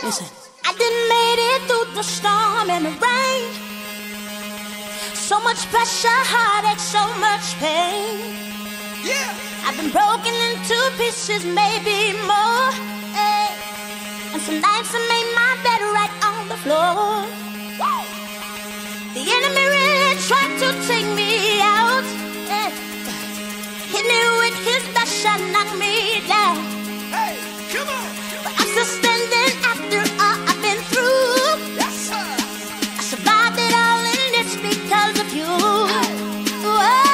Listen. I done made it through the storm and the rain. So much pressure, heartache, so much pain. Yeah. I've been broken into pieces, maybe more. Hey. And some nights I made my bed right on the floor. The enemy really tried to take me out. Hey. Hit me with his dash and knock me down. Hey, come on. But I'm still standing after all I've been through. Yes, sir. I survived it all and it's because of you. Whoa.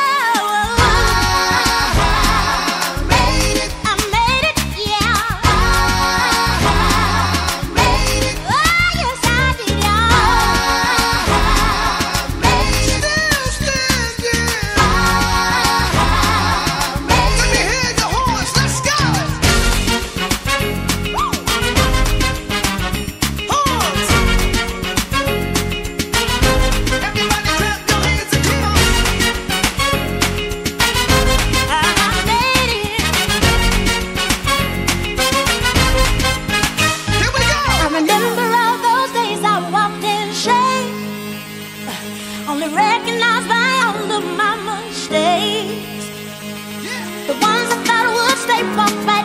Only recognized by all of my mistakes. The ones I thought would stay far back.